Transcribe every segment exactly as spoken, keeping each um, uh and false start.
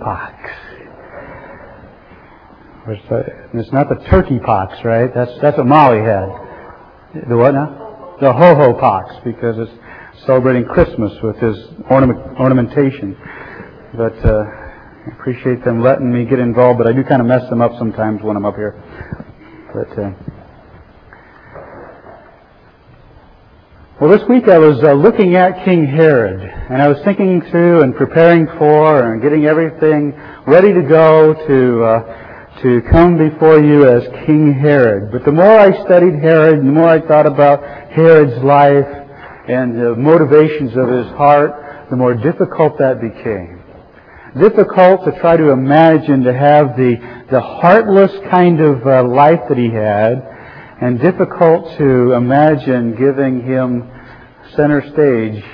pox. It's not the turkey pox, right? That's that's what Molly had. The what now? The ho-ho pox, because it's celebrating Christmas with his ornament, ornamentation. But uh, I appreciate them letting me get involved, but I do kind of mess them up sometimes when I'm up here. But uh, well, this week I was uh, looking at King Herod, and I was thinking through and preparing for and getting everything ready to go to uh, to come before you as King Herod. But the more I studied Herod, the more I thought about Herod's life and the motivations of his heart, the more difficult that became. Difficult to try to imagine to have the the heartless kind of uh, life that he had, and difficult to imagine giving him center stage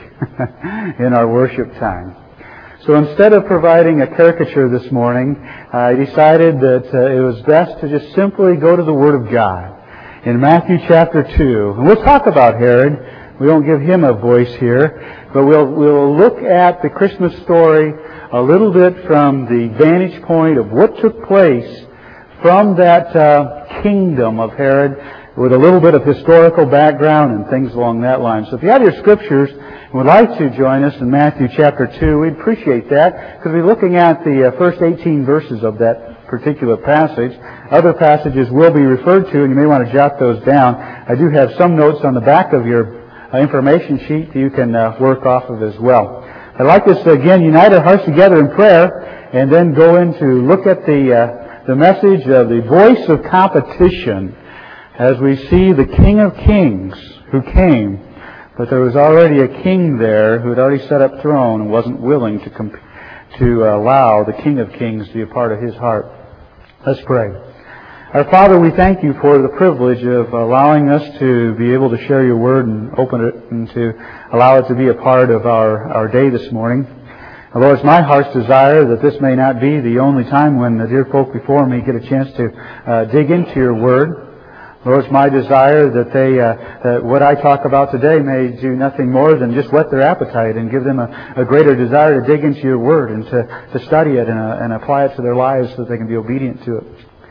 in our worship time. So instead of providing a caricature this morning, I decided that uh, it was best to just simply go to the Word of God in Matthew chapter two. And we'll talk about Herod. We won't give him a voice here, but we'll we'll look at the Christmas story a little bit from the vantage point of what took place from that uh, kingdom of Herod, with a little bit of historical background and things along that line. So if you have your scriptures and would like to join us in Matthew chapter two, we'd appreciate that, because we're looking at the uh, first eighteen verses of that particular passage. Other passages will be referred to, and you may want to jot those down. I do have some notes on the back of your uh, information sheet that you can uh, work off of as well. I'd like us to again unite our hearts together in prayer, and then go in to look at the uh, the message of the voice of competition, as we see the King of Kings who came, but there was already a king there who had already set up throne and wasn't willing to comp- to allow the King of Kings to be a part of his heart. Let's pray. Our Father, we thank you for the privilege of allowing us to be able to share your word and open it and to allow it to be a part of our, our day this morning. And Lord, it's my heart's desire that this may not be the only time when the dear folk before me get a chance to uh, dig into your word. Lord, it's my desire that they, uh, that what I talk about today may do nothing more than just whet their appetite and give them a, a greater desire to dig into your word and to, to study it and, uh, and apply it to their lives so that they can be obedient to it.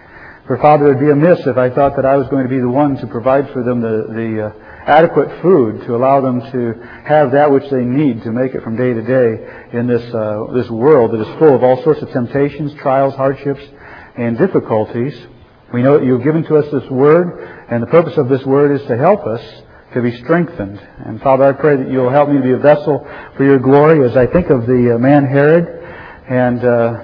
For Father, it would be amiss if I thought that I was going to be the one to provide for them the, the uh, adequate food to allow them to have that which they need to make it from day to day in this uh, this world that is full of all sorts of temptations, trials, hardships, and difficulties. We know that you've given to us this word, and the purpose of this word is to help us to be strengthened. And Father, I pray that you'll help me to be a vessel for your glory as I think of the uh, man Herod and uh,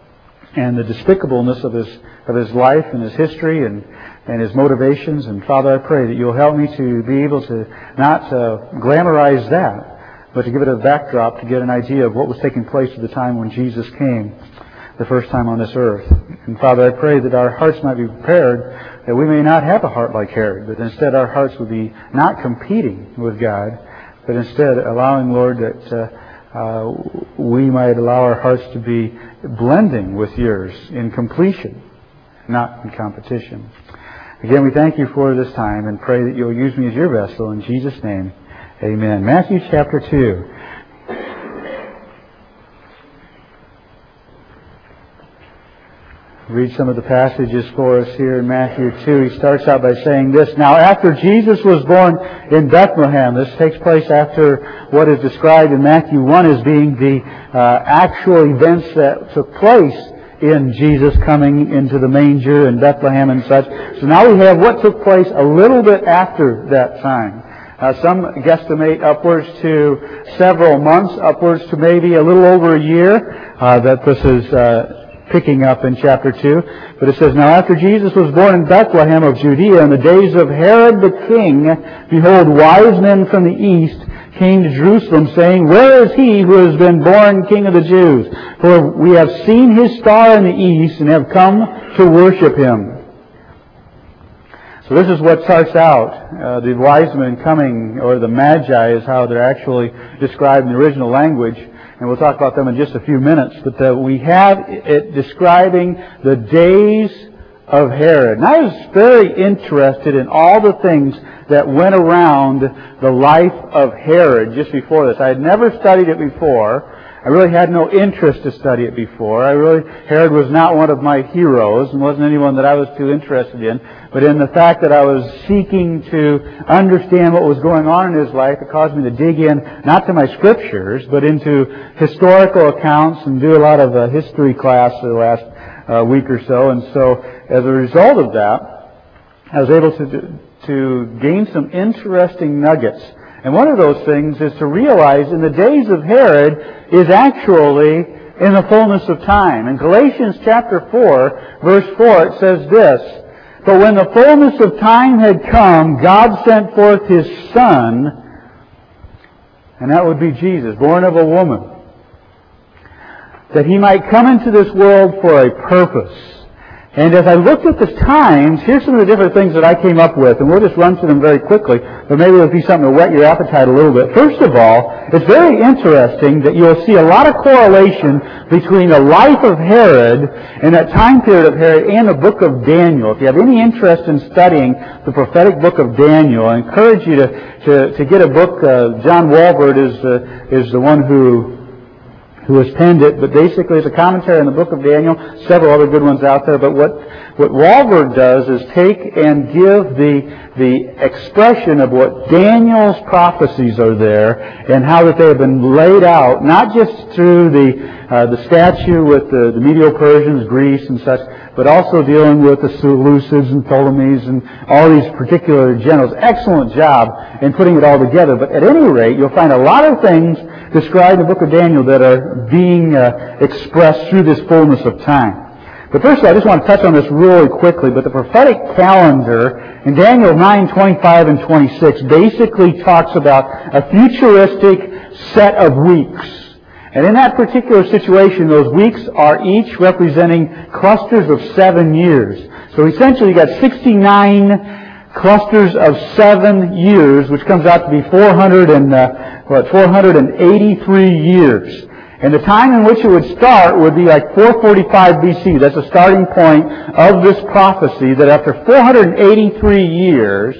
and the despicableness of his of his life and his history and, and his motivations. And Father, I pray that you'll help me to be able to not uh, glamorize that, but to give it a backdrop to get an idea of what was taking place at the time when Jesus came the first time on this earth. And Father, I pray that our hearts might be prepared, that we may not have a heart like Herod, but instead our hearts would be not competing with God, but instead allowing, Lord, that uh, uh, we might allow our hearts to be blending with yours in completion, not in competition. Again, we thank you for this time and pray that you'll use me as your vessel. In Jesus' name, amen. Matthew chapter two. Read some of the passages for us here in Matthew two. He starts out by saying this: Now after Jesus was born in Bethlehem, this takes place after what is described in Matthew one as being the uh, actual events that took place in Jesus coming into the manger in Bethlehem and such. So now we have what took place a little bit after that time. Uh, some guesstimate upwards to several months, upwards to maybe a little over a year, uh, that this is uh, picking up in chapter two. But it says, Now after Jesus was born in Bethlehem of Judea in the days of Herod the king, behold, wise men from the east came to Jerusalem, saying, Where is he who has been born King of the Jews? For we have seen his star in the east and have come to worship him. So this is what starts out. Uh, the wise men coming, or the magi is how they're actually described in the original language. And we'll talk about them in just a few minutes. But uh, we have it describing the days of Herod. And I was very interested in all the things that went around the life of Herod just before this. I had never studied it before. I really had no interest to study it before. I really, Herod was not one of my heroes and wasn't anyone that I was too interested in. But in the fact that I was seeking to understand what was going on in his life, it caused me to dig in, not to my scriptures, but into historical accounts and do a lot of uh, history class the last uh, week or so. And so, as a result of that, I was able to to gain some interesting nuggets. And one of those things is to realize in the days of Herod is actually in the fullness of time. In Galatians chapter four, verse four, it says this, "But when the fullness of time had come, God sent forth His Son," and that would be Jesus, born of a woman, "that He might come into this world for a purpose." And as I looked at the times, here's some of the different things that I came up with, and we'll just run through them very quickly, but maybe it'll be something to whet your appetite a little bit. First of all, it's very interesting that you'll see a lot of correlation between the life of Herod and that time period of Herod and the book of Daniel. If you have any interest in studying the prophetic book of Daniel, I encourage you to, to, to get a book. Uh, John Walvoord is, uh, is the one who who has penned it, but basically it's a commentary on the book of Daniel, several other good ones out there. But what, what Walvoord does is take and give the, the expression of what Daniel's prophecies are there and how that they have been laid out, not just through the, uh, the statue with the, the Medo-Persians, Greece and such, but also dealing with the Seleucids and Ptolemies and all these particular generals. Excellent job in putting it all together. But at any rate, you'll find a lot of things described in the book of Daniel that are being uh, expressed through this fullness of time. But first of all, I just want to touch on this really quickly, but the prophetic calendar in Daniel nine, twenty-five and twenty-six basically talks about a futuristic set of weeks. And in that particular situation, those weeks are each representing clusters of seven years. So essentially you got sixty-nine clusters of seven years, which comes out to be four hundred and uh, what, four hundred eighty-three years. And the time in which it would start would be like four forty-five B C. That's the starting point of this prophecy, that after four hundred eighty-three years,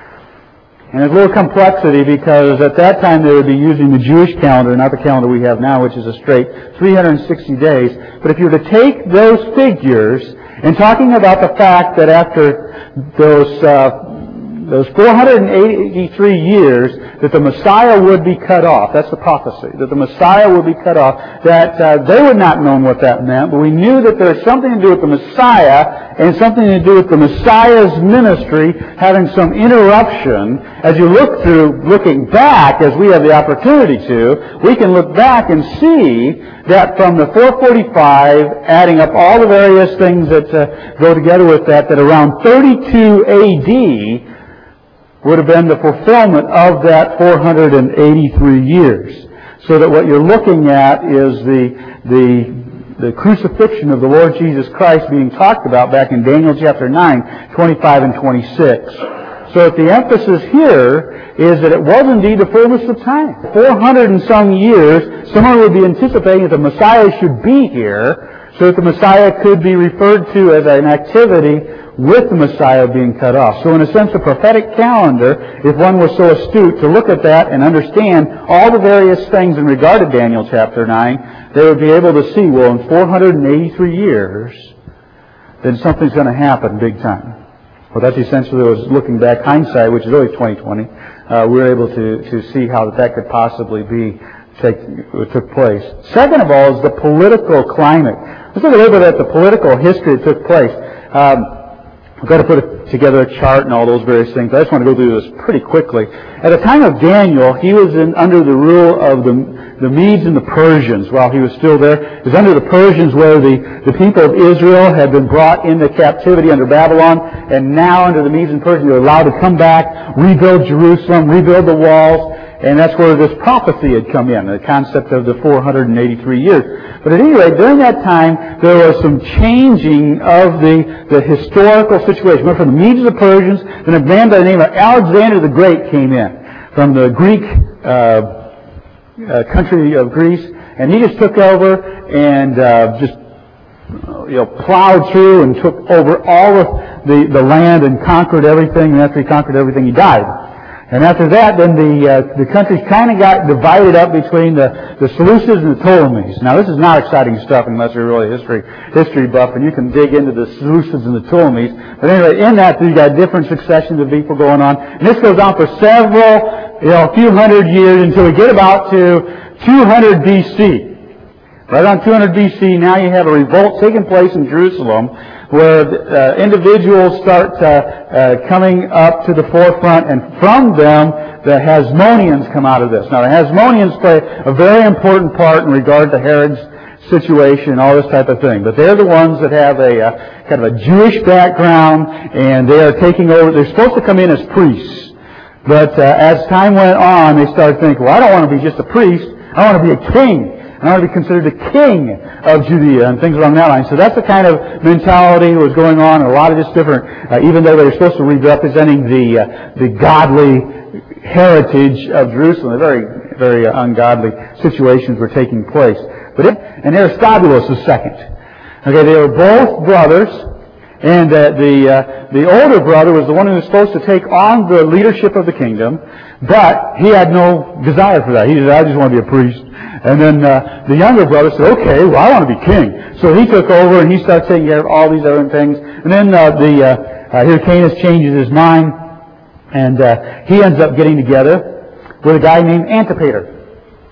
and there's a little complexity because at that time they would be using the Jewish calendar, not the calendar we have now, which is a straight three hundred sixty days. But if you were to take those figures and talking about the fact that after those uh, those four hundred eighty-three years that the Messiah would be cut off. That's the prophecy, that the Messiah would be cut off. That uh, they would not know what that meant, but we knew that there was something to do with the Messiah and something to do with the Messiah's ministry having some interruption. As you look through, looking back, as we have the opportunity to, we can look back and see that from the four forty-five, adding up all the various things that uh, go together with that, that around thirty-two A D would have been the fulfillment of that four hundred eighty-three years. So that what you're looking at is the, the, the crucifixion of the Lord Jesus Christ being talked about back in Daniel chapter nine, twenty-five and twenty-six. So that the emphasis here is that it was indeed the fullness of time. four hundred and some years, someone would be anticipating that the Messiah should be here, so that the Messiah could be referred to as an activity with the Messiah being cut off. So in a sense, the prophetic calendar, if one was so astute to look at that and understand all the various things in regard to Daniel chapter nine, they would be able to see, well, in four hundred eighty-three years, then something's going to happen big time. Well, that's essentially what was looking back, hindsight, which is always twenty twenty. Uh, we were able to, to see how that could possibly be take, took place. Second of all is the political climate. Let's look a little bit at the political history that took place. Um, We've got to put together a chart and all those various things. I just want to go through this pretty quickly. At the time of Daniel, he was in, under the rule of the, the Medes and the Persians while he was still there. He was under the Persians where the, the people of Israel had been brought into captivity under Babylon, and now under the Medes and Persians they were allowed to come back, rebuild Jerusalem, rebuild the walls. And that's where this prophecy had come in, the concept of the four hundred eighty-three years. But at any rate, during that time, there was some changing of the, the historical situation. Went from the Medes to the Persians, then a man by the name of Alexander the Great came in from the Greek uh, uh, country of Greece, and he just took over and uh, just you know plowed through and took over all of the, the land and conquered everything. And after he conquered everything, he died. And after that, then the uh, the countries kind of got divided up between the, the Seleucids and the Ptolemies. Now, this is not exciting stuff unless you're really a history history buff, and you can dig into the Seleucids and the Ptolemies. But anyway, in that, you got different successions of people going on. And this goes on for several, you know, a few hundred years until we get about to two hundred B C. Right around two hundred B C, now you have a revolt taking place in Jerusalem, where uh, individuals start uh, uh, coming up to the forefront, and from them, the Hasmoneans come out of this. Now, the Hasmoneans play a very important part in regard to Herod's situation and all this type of thing. But they're the ones that have a uh, kind of a Jewish background, and they are taking over. They're supposed to come in as priests. But uh, as time went on, they started thinking, well, I don't want to be just a priest. I want to be a king. I want to be considered the king of Judea and things along that line. So that's the kind of mentality that was going on. And a lot of just different, uh, even though they were supposed to be representing the uh, the godly heritage of Jerusalem, very, very uh, ungodly situations were taking place. But it, and Aristobulus the second. Okay, they were both brothers. And uh, the uh, the older brother was the one who was supposed to take on the leadership of the kingdom, but he had no desire for that. He said, I just want to be a priest. And then uh, the younger brother said, okay, well, I want to be king. So he took over, and he started taking care of all these other things. And then uh, the uh, uh, Hyrcanus changes his mind, and uh, he ends up getting together with a guy named Antipater.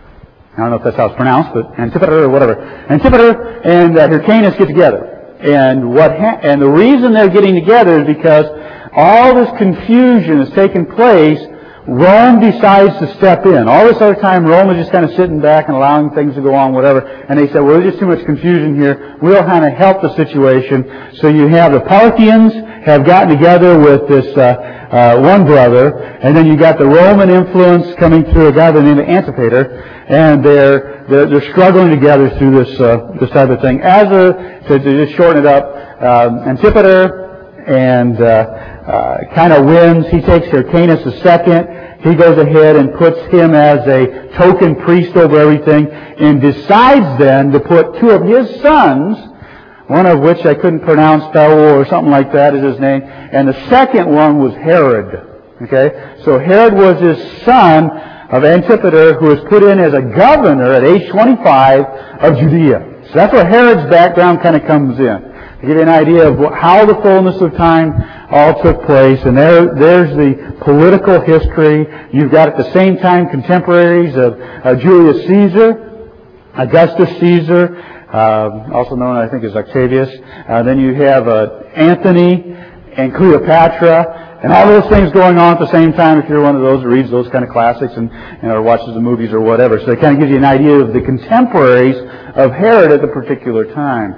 I don't know if that's how it's pronounced, but Antipater or whatever. Antipater and uh, Hyrcanus get together. And what ha- and the reason they're getting together is because all this confusion is taking place. Rome decides to step in. All this other time, Rome is just kind of sitting back and allowing things to go on, whatever. And they said, well, there's just too much confusion here. We'll kind of help the situation. So you have the Parthians have gotten together with this uh, uh, one brother, and then you got the Roman influence coming through a guy by the name of Antipater, and they're they're, they're struggling together through this uh, this type of thing. As a to, to just shorten it up, um, Antipater and uh, uh, kind of wins. He takes Hyrcanus the second. He goes ahead and puts him as a token priest over everything, and decides then to put two of his sons, one of which I couldn't pronounce, Paul or something like that is his name, and the second one was Herod. Okay, so Herod was his son of Antipater, who was put in as a governor at age twenty-five of Judea. So that's where Herod's background kind of comes in. To give you an idea of how the fullness of time all took place. And there, there's the political history. You've got at the same time contemporaries of uh, Julius Caesar, Augustus Caesar, uh, also known, I think, as Octavius. Uh, then you have uh, Anthony and Cleopatra, and all those things going on at the same time if you're one of those who reads those kind of classics and you know, or watches the movies or whatever. So it kind of gives you an idea of the contemporaries of Herod at the particular time.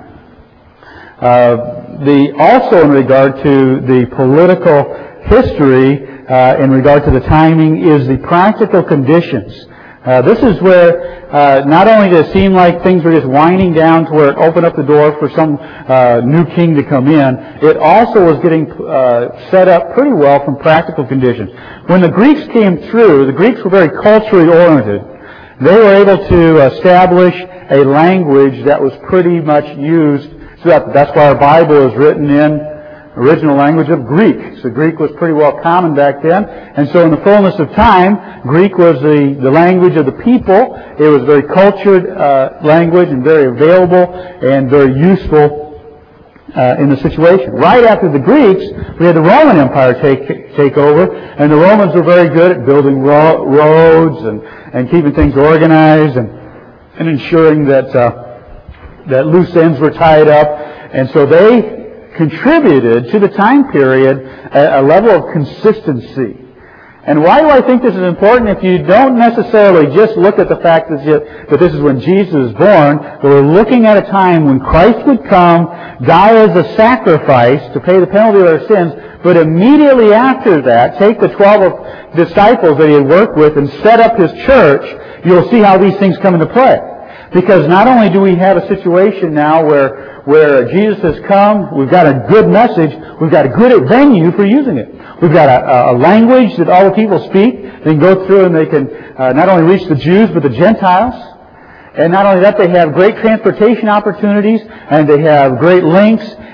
Uh, the also in regard to the political history, uh, in regard to the timing, is the practical conditions. Uh, this is where uh, not only does it seem like things were just winding down to where it opened up the door for some uh, new king to come in, it also was getting uh, set up pretty well from practical conditions. When the Greeks came through, the Greeks were very culturally oriented. They were able to establish a language that was pretty much used throughout. That's why our Bible is written in original language of Greek. So Greek was pretty well common back then. And so in the fullness of time, Greek was the, the language of the people. It was a very cultured uh, language and very available and very useful uh, in the situation. Right after the Greeks, we had the Roman Empire take take over. And the Romans were very good at building ro- roads and, and keeping things organized and, and ensuring that, uh, that loose ends were tied up. And so they contributed to the time period a, a level of consistency. And why do I think this is important? If you don't necessarily just look at the fact that, you, that this is when Jesus is born, but we're looking at a time when Christ would come, die as a sacrifice to pay the penalty of our sins, but immediately after that, take the twelve disciples that he had worked with and set up his church, you'll see how these things come into play. Because not only do we have a situation now where where Jesus has come, we've got a good message, we've got a good venue for using it. We've got a, a language that all the people speak. They can go through and they can uh, not only reach the Jews, but the Gentiles. And not only that, they have great transportation opportunities, and they have great links,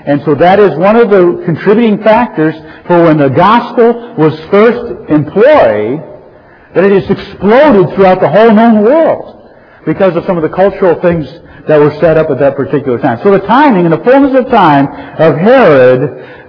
And so that is one of the contributing factors for when the gospel was first employed, that it has exploded throughout the whole known world because of some of the cultural things that were set up at that particular time. So the timing and the fullness of time of Herod,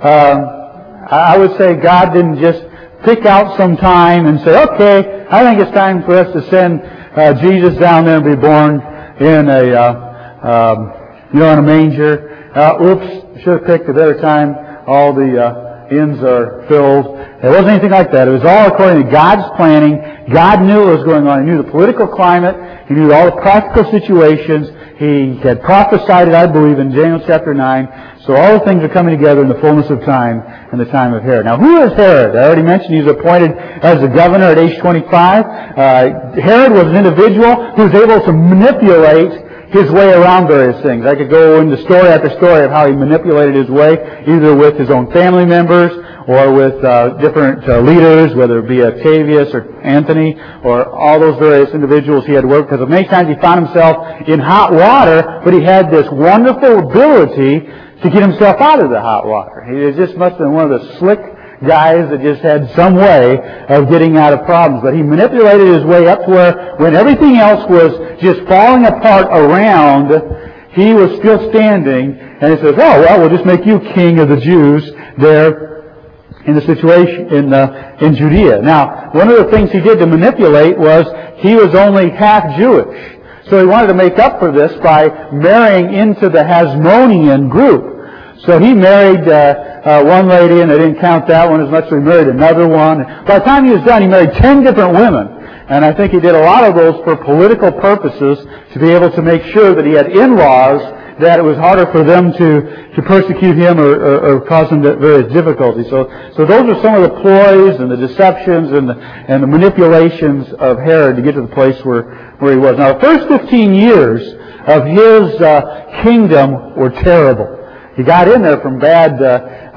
um, I would say God didn't just pick out some time and say, okay, I think it's time for us to send uh, Jesus down there and be born in a, uh, um, you know, in a manger. Uh, oops, should have picked a better time. All the uh, inns are filled. It wasn't anything like that. It was all according to God's planning. God knew what was going on. He knew the political climate. He knew all the practical situations. He had prophesied it, I believe, in Daniel chapter nine. So all the things are coming together in the fullness of time in the time of Herod. Now, who is Herod? I already mentioned he was appointed as the governor at age twenty-five. Uh, Herod was an individual who was able to manipulate his way around various things. I could go into story after story of how he manipulated his way, either with his own family members or with uh, different uh, leaders, whether it be Octavius or Antony or all those various individuals he had worked. Because many times he found himself in hot water, but he had this wonderful ability to get himself out of the hot water. He just must have been one of the slick guys that just had some way of getting out of problems. But he manipulated his way up to where when everything else was just falling apart around, he was still standing. And he says, oh, well, we'll just make you king of the Jews there in the situation in uh, in Judea. Now, one of the things he did to manipulate was he was only half Jewish. So he wanted to make up for this by marrying into the Hasmonean group. So he married uh, uh, one lady, and they didn't count that one as much, so he married another one. By the time he was done, he married ten different women. And I think he did a lot of those for political purposes to be able to make sure that he had in-laws that it was harder for them to, to persecute him or, or, or cause him various difficulties. So, so those are some of the ploys and the deceptions and the, and the manipulations of Herod to get to the place where, where he was. Now, the first fifteen years of his uh, kingdom were terrible. He got in there from bad uh,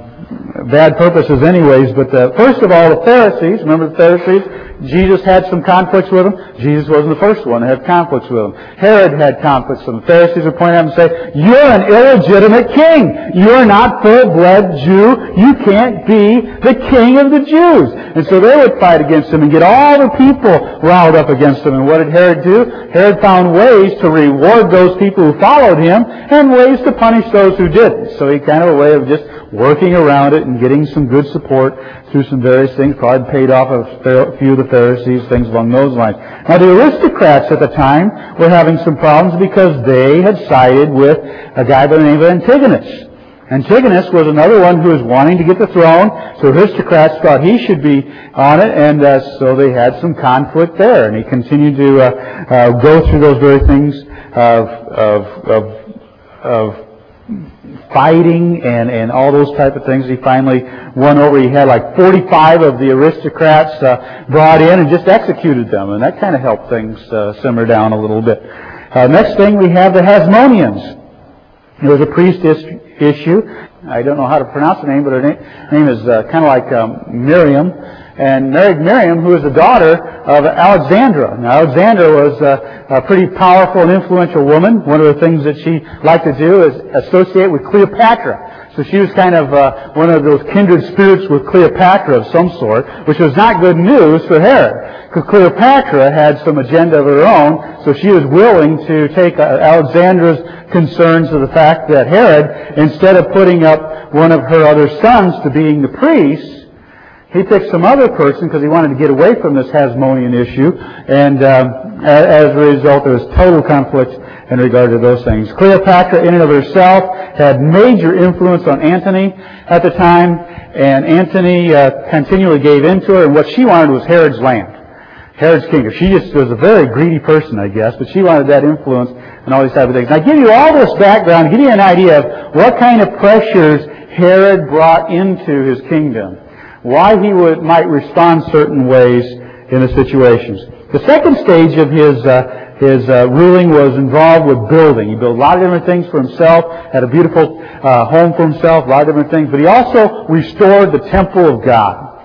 um, bad purposes anyways, but uh, first of all, the Pharisees, remember the Pharisees? Jesus had some conflicts with them. Jesus wasn't the first one to have conflicts with them. Herod had conflicts with them. The Pharisees would point out and say, you're an illegitimate king. You're not full-blood Jew. You can't be the king of the Jews. And so they would fight against him and get all the people riled up against him. And what did Herod do? Herod found ways to reward those people who followed him and ways to punish those who didn't. So he kind of a way of just working around it and getting some good support through some various things. Probably paid off a few of the Pharisees, things along those lines. Now, the aristocrats at the time were having some problems because they had sided with a guy by the name of Antigonus. Antigonus was another one who was wanting to get the throne, so aristocrats thought he should be on it, and uh, so they had some conflict there. And he continued to uh, uh, go through those very things of of of, of fighting and, and all those type of things. He finally won over. He had like forty-five of the aristocrats uh, brought in and just executed them, and that kind of helped things uh, simmer down a little bit. Uh, next thing, we have the Hasmoneans. It was a priest is- issue. I don't know how to pronounce her name, but her na- name is uh, kind of like um, Miriam, and married Miriam, who was the daughter of Alexandra. Now, Alexandra was uh, a pretty powerful and influential woman. One of the things that she liked to do is associate with Cleopatra. So she was kind of uh, one of those kindred spirits with Cleopatra of some sort, which was not good news for Herod, because Cleopatra had some agenda of her own, so she was willing to take uh, Alexandra's concerns to the fact that Herod, instead of putting up one of her other sons to being the priest, he picked some other person because he wanted to get away from this Hasmonean issue, and um, as a result, there was total conflict in regard to those things. Cleopatra, in and of herself, had major influence on Antony at the time, and Antony uh, continually gave in to her, and what she wanted was Herod's land, Herod's kingdom. She just was a very greedy person, I guess, but she wanted that influence and all these type of things. And I give you all this background, give you an idea of what kind of pressures Herod brought into his kingdom, why he would might respond certain ways in the situations. The second stage of his uh, his uh, ruling was involved with building. He built a lot of different things for himself, had a beautiful uh, home for himself, a lot of different things, but he also restored the temple of God.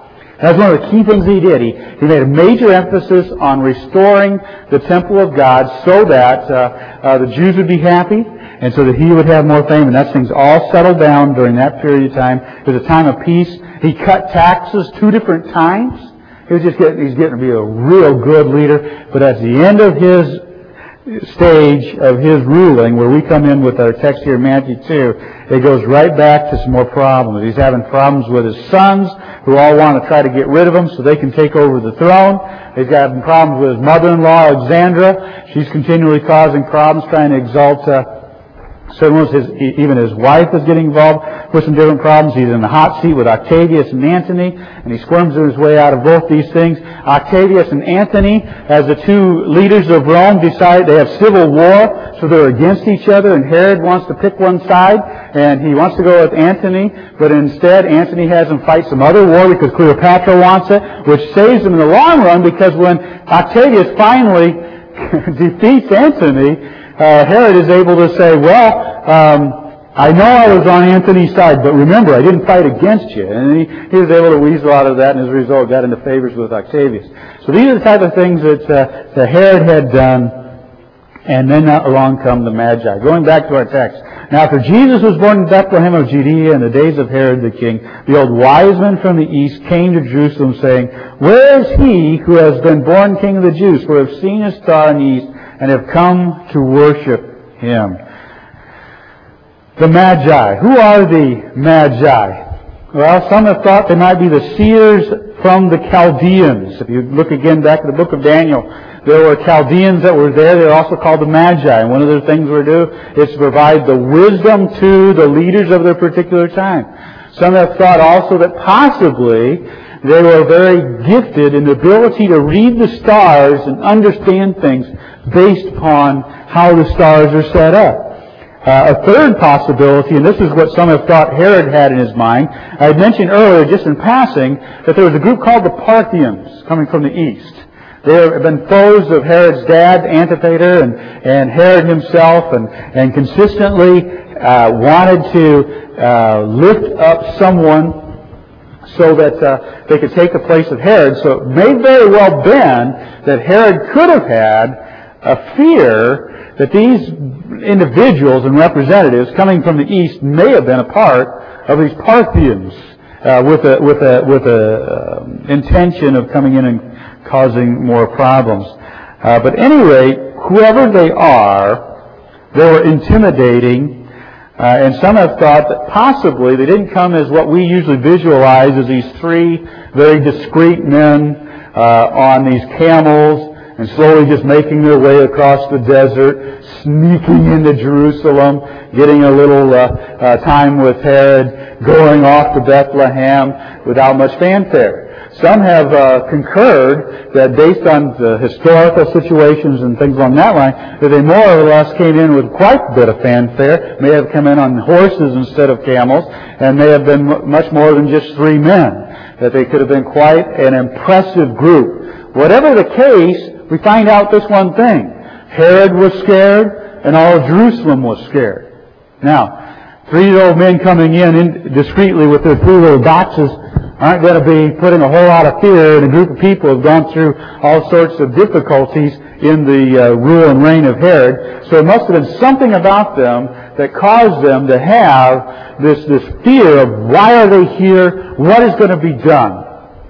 That's one of the key things he did. He, he made a major emphasis on restoring the temple of God so that uh, uh, the Jews would be happy and so that he would have more fame. And that's things all settled down during that period of time. It was a time of peace. He cut taxes two different times. He was just getting, he's getting to be a real good leader. But at the end of his stage of his ruling, where we come in with our text here in Matthew two, it goes right back to some more problems. He's having problems with his sons, who all want to try to get rid of him so they can take over the throne. He's having problems with his mother-in-law, Alexandra. She's continually causing problems, trying to exalt uh, Certainly, his, even his wife is getting involved with some different problems. He's in the hot seat with Octavius and Antony, and he squirms his way out of both these things. Octavius and Antony, as the two leaders of Rome, decide they have civil war, so they're against each other, and Herod wants to pick one side, and he wants to go with Antony, but instead Antony has him fight some other war because Cleopatra wants it, which saves him in the long run, because when Octavius finally defeats Antony, Uh, Herod is able to say, well, um, I know I was on Antony's side, but remember, I didn't fight against you. And he, he was able to weasel out of that, and as a result, got into favors with Octavius. So these are the type of things that, uh, that Herod had done, and then along come the Magi. Going back to our text. Now, after Jesus was born in Bethlehem of Judea in the days of Herod the king, the old wise men from the east came to Jerusalem, saying, Where is he who has been born King of the Jews? For we have seen his star in the east, and have come to worship him. The Magi. Who are the Magi? Well, some have thought they might be the seers from the Chaldeans. If you look again back at the book of Daniel, there were Chaldeans that were there. They're also called the Magi. And one of the things we do is to provide the wisdom to the leaders of their particular time. Some have thought also that possibly they were very gifted in the ability to read the stars and understand things based upon how the stars are set up. Uh, a third possibility, and this is what some have thought Herod had in his mind, I had mentioned earlier, just in passing, that there was a group called the Parthians coming from the east. They have been foes of Herod's dad, Antipater, and, and Herod himself, and, and consistently uh, wanted to uh, lift up someone so that uh, they could take the place of Herod. So it may very well been that Herod could have had a fear that these individuals and representatives coming from the east may have been a part of these Parthians uh, with a with a with a um, intention of coming in and causing more problems. Uh, but at any rate, whoever they are, they were intimidating, uh, and some have thought that possibly they didn't come as what we usually visualize as these three very discreet men uh, on these camels, and slowly just making their way across the desert, sneaking into Jerusalem, getting a little uh, uh, time with Herod, going off to Bethlehem without much fanfare. Some have uh, concurred that based on the historical situations and things along that line, that they more or less came in with quite a bit of fanfare, may have come in on horses instead of camels, and may have been m- much more than just three men, that they could have been quite an impressive group. Whatever the case, we find out this one thing. Herod was scared, and all of Jerusalem was scared. Now, three old men coming in, in discreetly with their three little boxes aren't going to be putting a whole lot of fear in a group of people who have gone through all sorts of difficulties in the uh, rule and reign of Herod. So it must have been something about them that caused them to have this, this fear of why are they here? What is going to be done?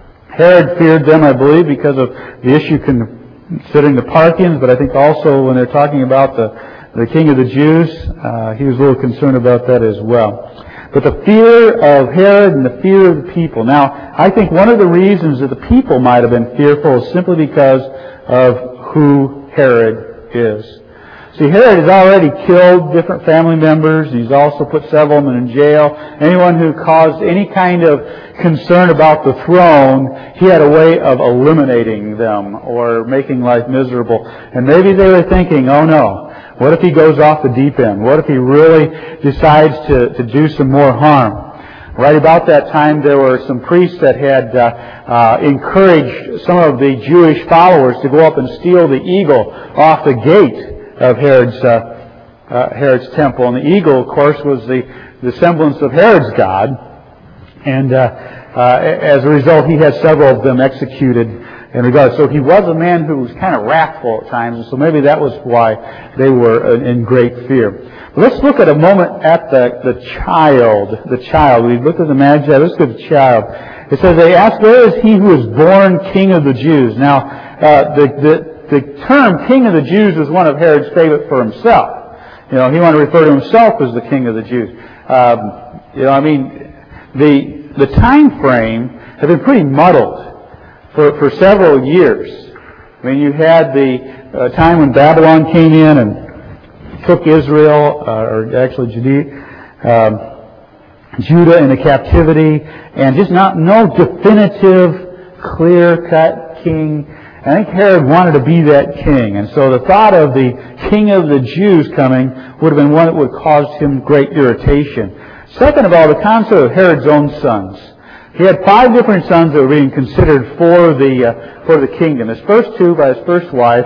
Herod feared them, I believe, because of the issue considering the Parthians, but I think also when they're talking about the, the king of the Jews, uh, he was a little concerned about that as well. But the fear of Herod and the fear of the people. Now, I think one of the reasons that the people might have been fearful is simply because of who Herod is. See, Herod has already killed different family members. He's also put several of them in jail. Anyone who caused any kind of concern about the throne, he had a way of eliminating them or making life miserable. And maybe they were thinking, oh no, what if he goes off the deep end? What if he really decides to, to do some more harm? Right about that time, there were some priests that had uh, uh, encouraged some of the Jewish followers to go up and steal the eagle off the gate of Herod's uh, uh, Herod's temple. And the eagle, of course, was the, the semblance of Herod's god. And uh, uh, as a result, he had several of them executed in regard. So he was a man who was kind of wrathful at times, and so maybe that was why they were in great fear. Let's look at a moment at the, the child. The child. We looked at the Magi. Let's look at the child. It says, they asked, where is he who was born King of the Jews? Now, uh, the, the, the term King of the Jews is one of Herod's favorite for himself. You know, he wanted to refer to himself as the King of the Jews. Um, you know, I mean, the, the time frame had been pretty muddled for, for several years. I mean, you had the uh, time when Babylon came in and took Israel, uh, or actually Judea, um, Judah into captivity, and just not no definitive, clear-cut king. I think Herod wanted to be that king, and so the thought of the King of the Jews coming would have been one that would have caused him great irritation. Second of all, the concept of Herod's own sons. He had five different sons that were being considered for the uh, for the kingdom. His first two, by his first wife,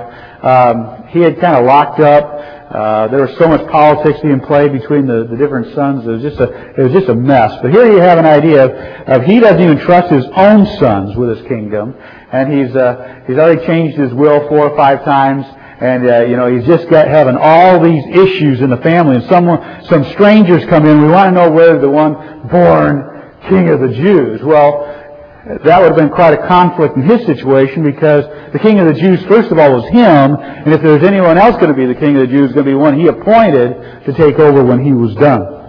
um, he had kind of locked up. Uh, there was so much politics being played between the, the different sons. It was just a it was just a mess. But here you have an idea of, of he doesn't even trust his own sons with his kingdom, and he's uh, he's already changed his will four or five times, and uh, you know he's just got having all these issues in the family. And someone some strangers come in. We want to know where the one born King of the Jews. Well, that would have been quite a conflict in his situation, because the King of the Jews, first of all, was him, and if there was anyone else going to be the King of the Jews, it was going to be one he appointed to take over when he was done.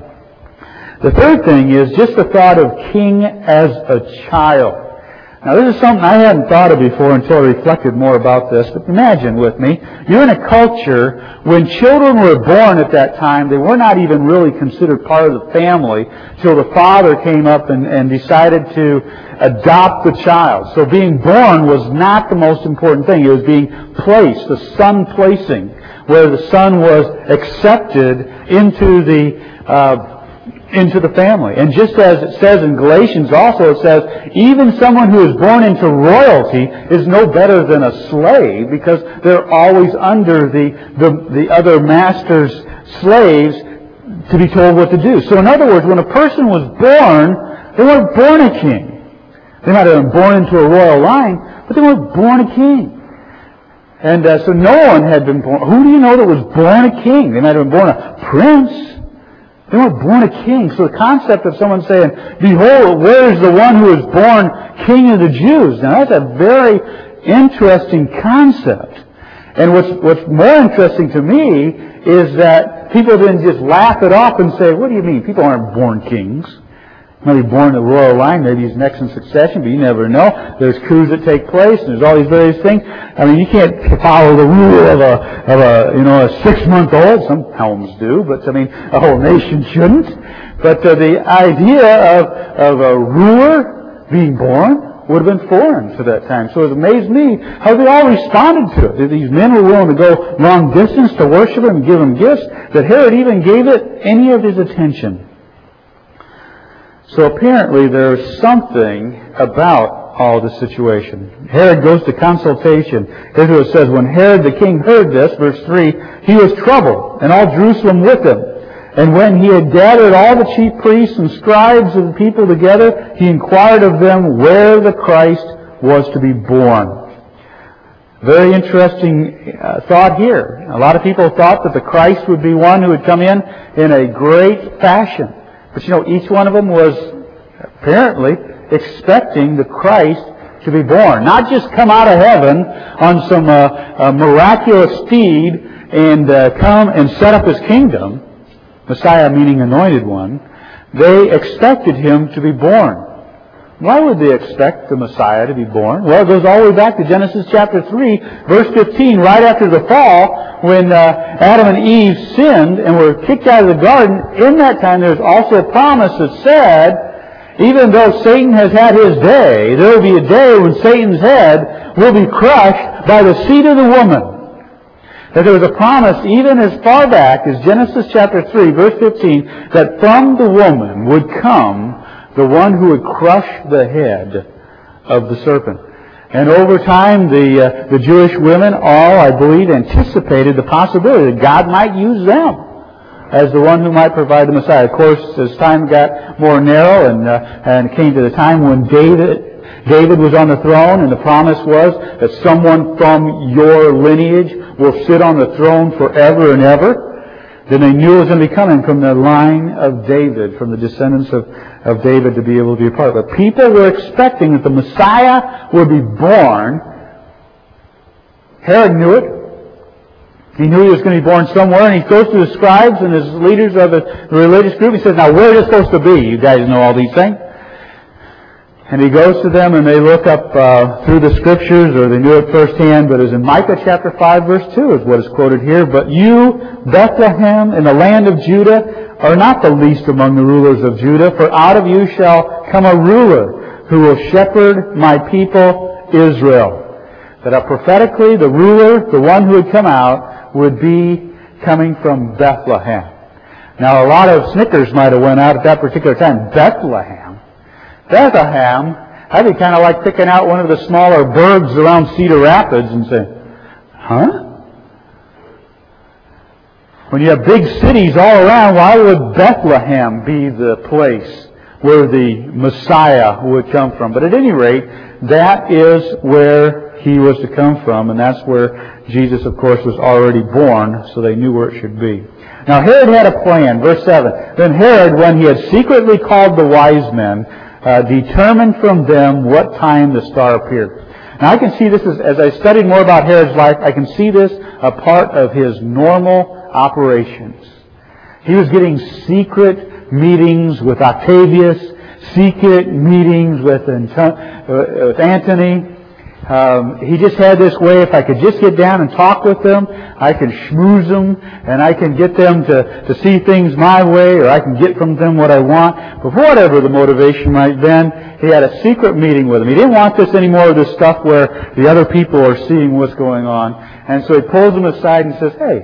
The third thing is just the thought of king as a child. Now, this is something I hadn't thought of before until I reflected more about this. But imagine with me, you're in a culture when children were born at that time, they were not even really considered part of the family till the father came up and, and decided to adopt the child. So being born was not the most important thing. It was being placed, the son placing, where the son was accepted into the uh, into the family. And just as it says in Galatians also, it says, even someone who is born into royalty is no better than a slave, because they're always under the, the, the other master's slaves to be told what to do. So in other words, when a person was born, they weren't born a king. They might have been born into a royal line, but they weren't born a king. And uh, so no one had been born. Who do you know that was born a king? They might have been born a prince. They weren't born a king. So the concept of someone saying, behold, where is the one who was born King of the Jews? Now that's a very interesting concept. And what's, what's more interesting to me is that people didn't just laugh it off and say, what do you mean? People aren't born kings. Maybe born in the royal line, maybe he's next in succession, but you never know. There's coups that take place, and there's all these various things. I mean, you can't follow the rule of a, of a, you know, a six-month-old. Some homes do, but I mean, a whole nation shouldn't. But uh, the idea of, of a ruler being born would have been foreign to that time. So it amazed me how they all responded to it. These men were willing to go long distance to worship him and give him gifts, that Herod even gave it any of his attention. So apparently there's something about all this situation. Herod goes to consultation. Here's what it says. When Herod the king heard this, verse three, he was troubled, and all Jerusalem with him. And when he had gathered all the chief priests and scribes of the people together, he inquired of them where the Christ was to be born. Very interesting uh, thought here. A lot of people thought that the Christ would be one who would come in in a great fashion. But you know, each one of them was apparently expecting the Christ to be born. Not just come out of heaven on some uh, uh, miraculous steed and uh, come and set up his kingdom. Messiah meaning anointed one. They expected him to be born. Why would they expect the Messiah to be born? Well, it goes all the way back to Genesis chapter three, verse fifteen, right after the fall, when uh, Adam and Eve sinned and were kicked out of the garden. In that time, there's also a promise that said, even though Satan has had his day, there will be a day when Satan's head will be crushed by the seed of the woman. That there was a promise, even as far back as Genesis chapter three, verse fifteen, that from the woman would come the one who would crush the head of the serpent. And over time, the uh, the Jewish women all, I believe, anticipated the possibility that God might use them as the one who might provide the Messiah. Of course, as time got more narrow and uh, and came to the time when David David was on the throne, and the promise was that someone from your lineage will sit on the throne forever and ever, then they knew it was going to be coming from the line of David, from the descendants of, of David to be able to be a part of it. But people were expecting that the Messiah would be born. Herod knew it. He knew he was going to be born somewhere, and he goes to the scribes and his leaders of the religious group. He says, now where is it supposed to be? You guys know all these things. And he goes to them, and they look up uh, through the Scriptures, or they knew it firsthand, but it was in Micah chapter five, verse two is what is quoted here. But you, Bethlehem, in the land of Judah, are not the least among the rulers of Judah, for out of you shall come a ruler who will shepherd my people Israel. That uh, prophetically, the ruler, the one who would come out, would be coming from Bethlehem. Now, a lot of snickers might have went out at that particular time. Bethlehem. Bethlehem, that'd be kind of like picking out one of the smaller burgs around Cedar Rapids and saying, huh? When you have big cities all around, why would Bethlehem be the place where the Messiah would come from? But at any rate, that is where he was to come from, and that's where Jesus, of course, was already born, so they knew where it should be. Now, Herod had a plan. Verse seven. Then Herod, when he had secretly called the wise men, Uh, determined from them what time the star appeared. Now I can see this as, as I studied more about Herod's life, I can see this a part of his normal operations. He was getting secret meetings with Octavius, secret meetings with, with Antony. Um, he just had this way, if I could just get down and talk with them, I can schmooze them, and I can get them to, to see things my way, or I can get from them what I want. But for whatever the motivation might have been, he had a secret meeting with them. He didn't want this anymore of this stuff where the other people are seeing what's going on. And so he pulls them aside and says, hey,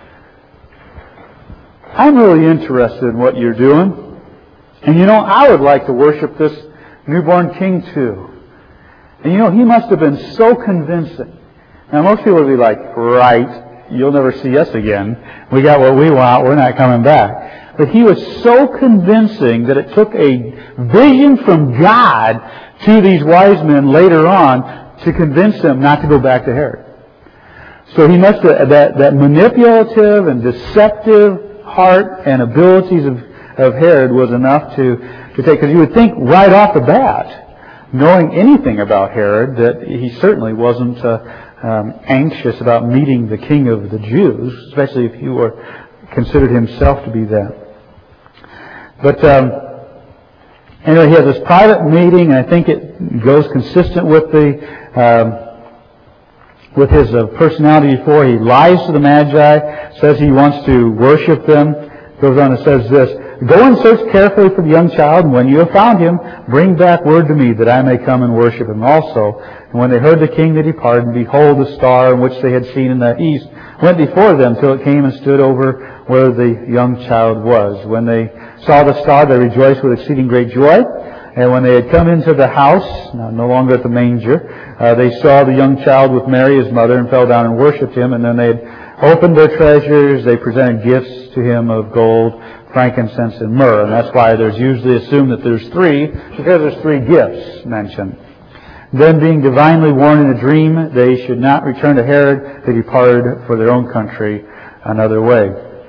I'm really interested in what you're doing. And you know, I would like to worship this newborn king too. And you know, he must have been so convincing. Now, most people would be like, right, you'll never see us again. We got what we want. We're not coming back. But he was so convincing that it took a vision from God to these wise men later on to convince them not to go back to Herod. So he must have, that, that manipulative and deceptive heart and abilities of, of Herod was enough to, to take, because you would think right off the bat, knowing anything about Herod, that he certainly wasn't uh, um, anxious about meeting the king of the Jews, especially if he were considered himself to be that. But um, anyway, he has this private meeting, and I think it goes consistent with the um, with his uh, personality before. He lies to the Magi, says he wants to worship them, goes on and says this, go and search carefully for the young child, and when you have found him, bring back word to me that I may come and worship him also. And when they heard the king, they departed, and behold, the star which they had seen in the east went before them till it came and stood over where the young child was. When they saw the star, they rejoiced with exceeding great joy. And when they had come into the house, now no longer at the manger, uh, they saw the young child with Mary, his mother, and fell down and worshipped him. And then they had opened their treasures. They presented gifts to him of gold, frankincense, and myrrh. And that's why there's usually assumed that there's three, because there's three gifts mentioned. Then, being divinely warned in a dream, they should not return to Herod. They departed for their own country another way.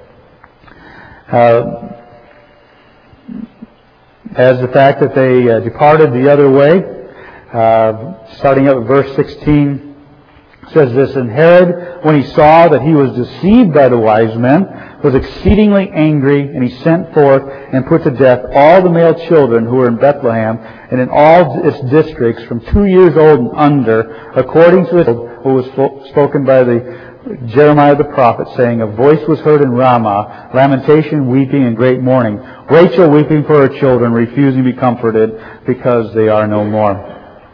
Uh, as the fact that they uh, departed the other way, uh, starting up at verse sixteen, says this, and Herod, when he saw that he was deceived by the wise men, was exceedingly angry, and he sent forth and put to death all the male children who were in Bethlehem and in all its districts from two years old and under, according to what was spoken by the Jeremiah the prophet, saying, a voice was heard in Ramah, lamentation, weeping, and great mourning. Rachel weeping for her children, refusing to be comforted, because they are no more.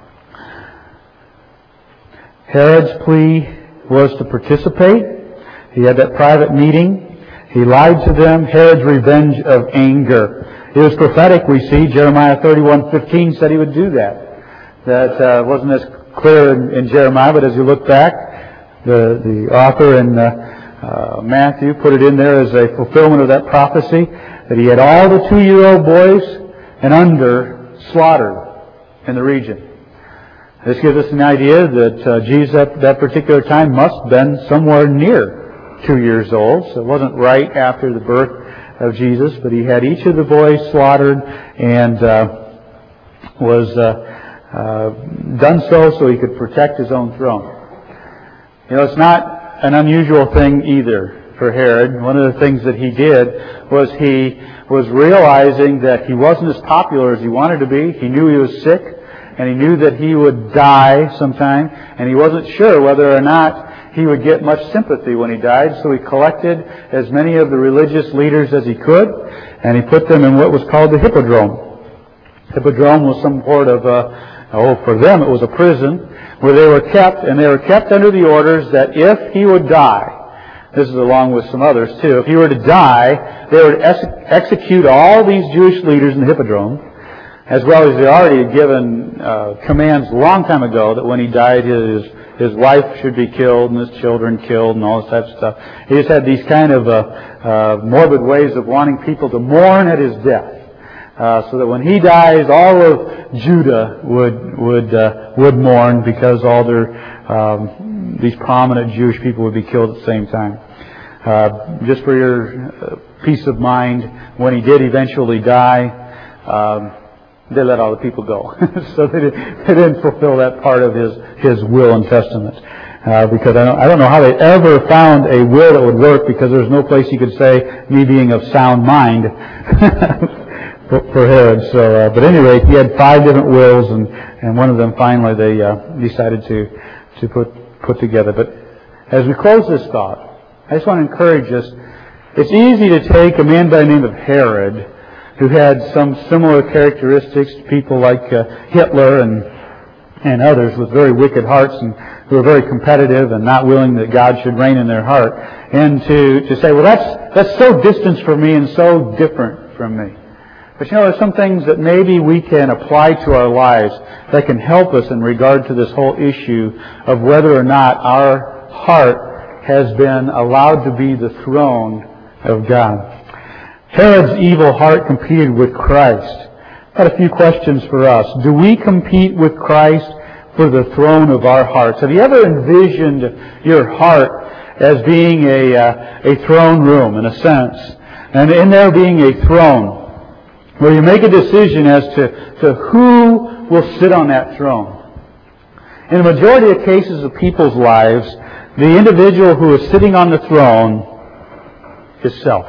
Herod's plea was to participate. He had that private meeting. He lied to them. Herod's revenge of anger. It was prophetic, we see. Jeremiah thirty-one fifteen said he would do that. That uh, wasn't as clear in, in Jeremiah, but as you look back, the, the author in uh, uh, Matthew put it in there as a fulfillment of that prophecy, that he had all the two-year-old boys and under slaughtered in the region. This gives us an idea that uh, Jesus at that particular time must have been somewhere near two years old. So it wasn't right after the birth of Jesus, but he had each of the boys slaughtered and uh, was uh, uh, done so so he could protect his own throne. You know, it's not an unusual thing either for Herod. One of the things that he did was he was realizing that he wasn't as popular as he wanted to be. He knew he was sick, and he knew that he would die sometime, and he wasn't sure whether or not he would get much sympathy when he died, so he collected as many of the religious leaders as he could, and he put them in what was called the Hippodrome. Hippodrome was some sort of, uh, oh, for them it was a prison, where they were kept, and they were kept under the orders that if he would die, this is along with some others too, if he were to die, they would ex- execute all these Jewish leaders in the Hippodrome, as well as they already had given uh, commands a long time ago that when he died, his his wife should be killed and his children killed and all this type of stuff. He just had these kind of uh, uh, morbid ways of wanting people to mourn at his death, uh, so that when he dies, all of Judah would would uh, would mourn because all their um, these prominent Jewish people would be killed at the same time. Uh, just for your uh, peace of mind, when he did eventually die, Um, they let all the people go. So they, did, they didn't fulfill that part of his, his will and testament. Uh, because I don't, I don't know how they ever found a will that would work, because there's no place you could say, me being of sound mind, for, for Herod. So, uh, but at any rate, he had five different wills, and, and one of them finally they uh, decided to, to put, put together. But as we close this thought, I just want to encourage us. It's easy to take a man by the name of Herod, who had some similar characteristics to people like uh, Hitler and and others with very wicked hearts, and who are very competitive and not willing that God should reign in their heart, and to, to say, well, that's that's so distant from me and so different from me. But you know, there's some things that maybe we can apply to our lives that can help us in regard to this whole issue of whether or not our heart has been allowed to be the throne of God. Herod's evil heart competed with Christ. Got a few questions for us. Do we compete with Christ for the throne of our hearts? Have you ever envisioned your heart as being a uh, a throne room, in a sense, and in there being a throne, where you make a decision as to, to who will sit on that throne? In the majority of cases of people's lives, the individual who is sitting on the throne is self.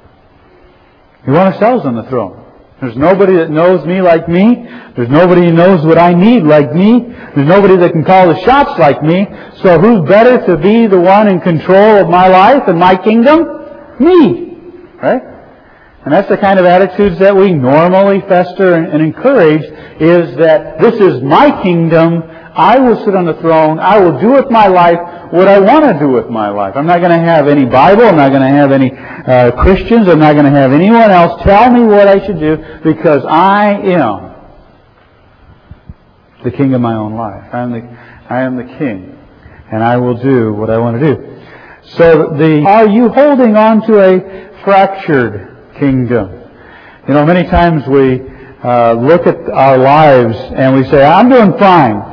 We want ourselves on the throne. There's nobody that knows me like me. There's nobody who knows what I need like me. There's nobody that can call the shots like me. So who's better to be the one in control of my life and my kingdom? Me. Right? And that's the kind of attitudes that we normally fester and, and encourage, is that this is my kingdom. I will sit on the throne. I will do with my life what I want to do with my life. I'm not going to have any Bible. I'm not going to have any uh, Christians. I'm not going to have anyone else tell me what I should do, because I am the king of my own life. I am the, I am the king, and I will do what I want to do. So, the are you holding on to a fractured kingdom? You know, many times we uh, look at our lives and we say, I'm doing fine.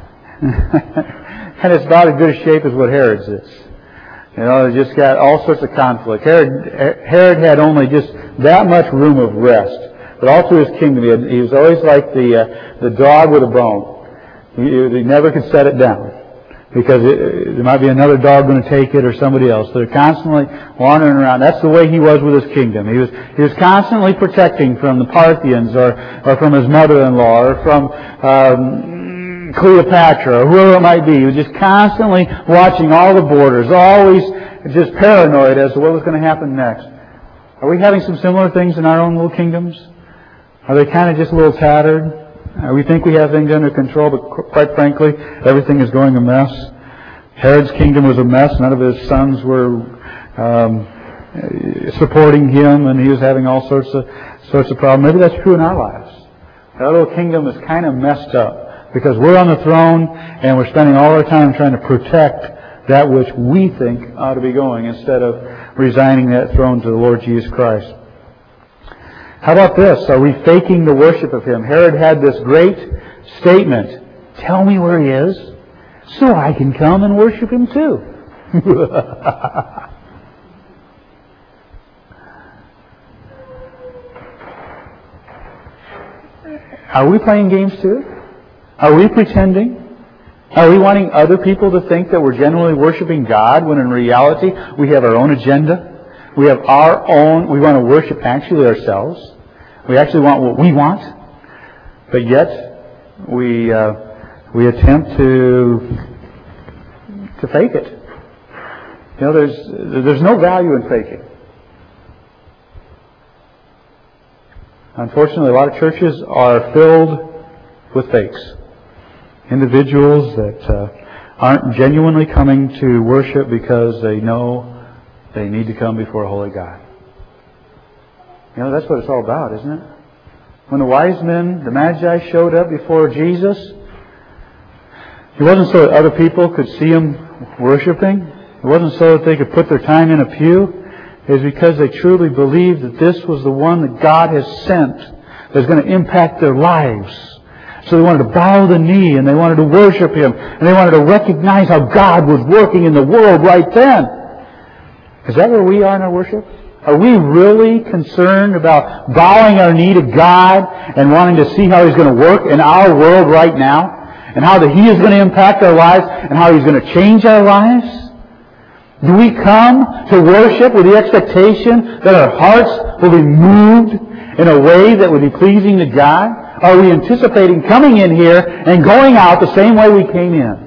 And it's about as good a shape as what Herod's is. You know, they just got all sorts of conflict. Herod, Herod had only just that much room of rest. But all through his kingdom, he, had, he was always like the uh, the dog with a bone. He, he never could set it down, because it, there might be another dog going to take it, or somebody else. They're constantly wandering around. That's the way he was with his kingdom. He was he was constantly protecting from the Parthians, or or from his mother-in-law, or from Um, Cleopatra, or whoever it might be. He was just constantly watching all the borders, always just paranoid as to what was going to happen next. Are we having some similar things in our own little kingdoms? Are they kind of just a little tattered? Uh, we think we have things under control, but qu- quite frankly, everything is going a mess. Herod's kingdom was a mess. None of his sons were um, supporting him, and he was having all sorts of sorts of problems. Maybe that's true in our lives. Our little kingdom is kind of messed up, because we're on the throne and we're spending all our time trying to protect that which we think ought to be going instead of resigning that throne to the Lord Jesus Christ. How about this? Are we faking the worship of Him? Herod had this great statement, "Tell me where He is so I can come and worship Him too." Are we playing games too? Are we pretending? Are we wanting other people to think that we're genuinely worshiping God when in reality we have our own agenda? We have our own, we want to worship actually ourselves. We actually want what we want. But yet we uh, we attempt to to fake it. You know, there's there's no value in faking. Unfortunately, a lot of churches are filled with fakes. Individuals that uh, aren't genuinely coming to worship because they know they need to come before a holy God. You know, that's what it's all about, isn't it? When the wise men, the Magi, showed up before Jesus, it wasn't so that other people could see Him worshiping. It wasn't so that they could put their time in a pew. It was because they truly believed that this was the one that God has sent that's going to impact their lives. So they wanted to bow the knee and they wanted to worship Him and they wanted to recognize how God was working in the world right then. Is that where we are in our worship? Are we really concerned about bowing our knee to God and wanting to see how He's going to work in our world right now? And how that He is going to impact our lives and how He's going to change our lives? Do we come to worship with the expectation that our hearts will be moved in a way that would be pleasing to God? Are we anticipating coming in here and going out the same way we came in?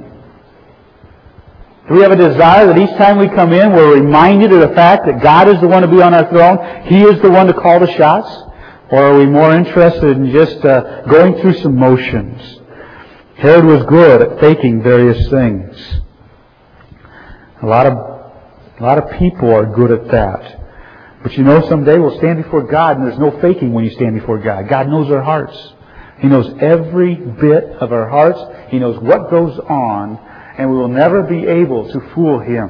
Do we have a desire that each time we come in, we're reminded of the fact that God is the one to be on our throne? He is the one to call the shots? Or are we more interested in just uh, going through some motions? Herod was good at faking various things. A lot of A lot of people are good at that. But you know, someday we'll stand before God, and there's no faking when you stand before God. God knows our hearts. He knows every bit of our hearts. He knows what goes on, and we will never be able to fool Him.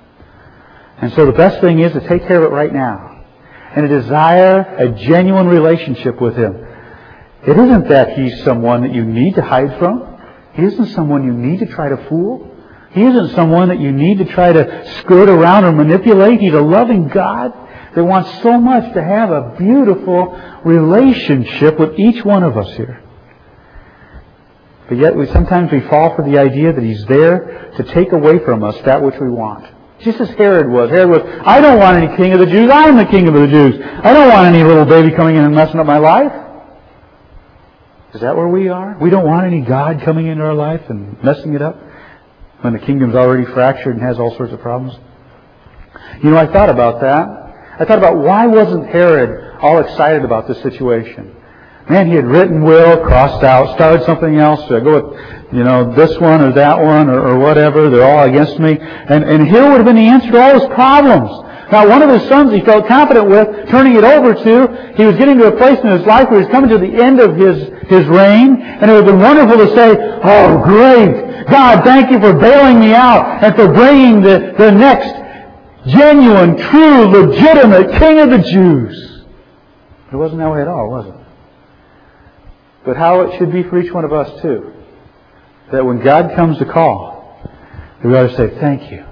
And so the best thing is to take care of it right now and to desire a genuine relationship with Him. It isn't that He's someone that you need to hide from. He isn't someone you need to try to fool. He isn't someone that you need to try to skirt around or manipulate. He's a loving God that wants so much to have a beautiful relationship with each one of us here. But yet we sometimes we fall for the idea that He's there to take away from us that which we want. Just as Herod was. Herod was, I don't want any king of the Jews. I'm the king of the Jews. I don't want any little baby coming in and messing up my life. Is that where we are? We don't want any God coming into our life and messing it up when the kingdom's already fractured and has all sorts of problems. You know, I thought about that. I thought about why wasn't Herod all excited about this situation? Man, he had written will, crossed out, started something else. So I go with, you know, this one or that one or, or whatever. They're all against me. And, and here would have been the answer to all his problems. Now, one of his sons he felt confident with, turning it over to, he was getting to a place in his life where he was coming to the end of his, his reign. And it would have been wonderful to say, oh, great. God, thank you for bailing me out and for bringing the, the next genuine, true, legitimate King of the Jews. It wasn't that way at all, was it? But how it should be for each one of us, too. That when God comes to call, we ought to say, thank you.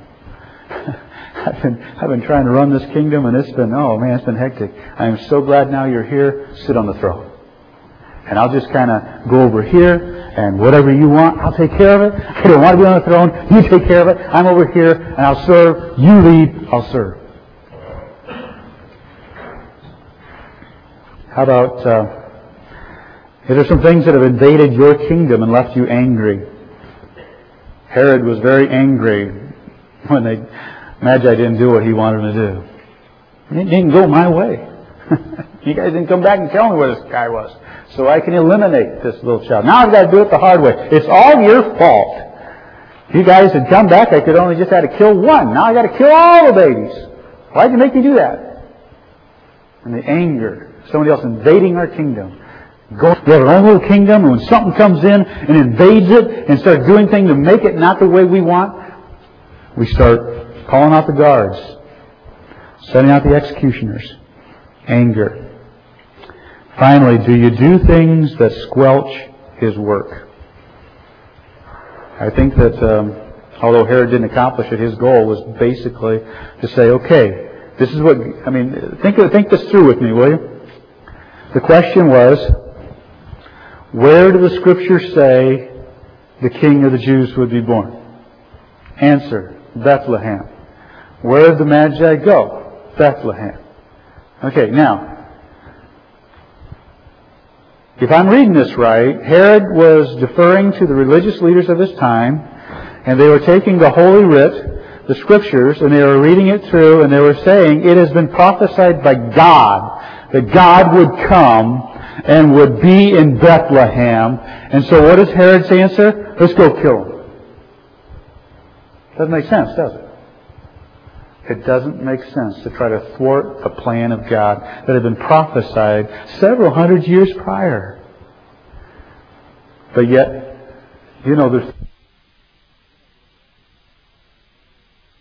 I've been, I've been trying to run this kingdom, and it's been, oh man, it's been hectic. I am so glad now you're here. Sit on the throne. And I'll just kind of go over here, and whatever you want, I'll take care of it. I don't want to be on the throne. You take care of it. I'm over here, and I'll serve. You lead. I'll serve. How about, uh, is there some things that have invaded your kingdom and left you angry? Herod was very angry when they, Magi didn't do what he wanted them to do. It didn't go my way. You guys didn't come back and tell me where this guy was, so I can eliminate this little child. Now I've got to do it the hard way. It's all your fault. If you guys had come back, I could only just had to kill one. Now I got to kill all the babies. Why'd you make me do that? And the anger, somebody else invading our kingdom. Go, we have our own little kingdom, and when something comes in and invades it and starts doing things to make it not the way we want, We start calling out the guards, sending out the executioners. Anger. Finally, do you do things that squelch his work? I think that um, although Herod didn't accomplish it, his goal was basically to say, okay, this is what, I mean, think, think this through with me, will you? The question was, where do the Scriptures say the King of the Jews would be born? Answer, Bethlehem. Where did the Magi go? Bethlehem. Okay, now, if I'm reading this right, Herod was deferring to the religious leaders of his time, and they were taking the Holy Writ, the Scriptures, and they were reading it through, and they were saying, it has been prophesied by God that God would come and would be in Bethlehem. And so what is Herod's answer? Let's go kill him. Doesn't make sense, does it? It doesn't make sense to try to thwart the plan of God that had been prophesied several hundred years prior. But yet, you know, there's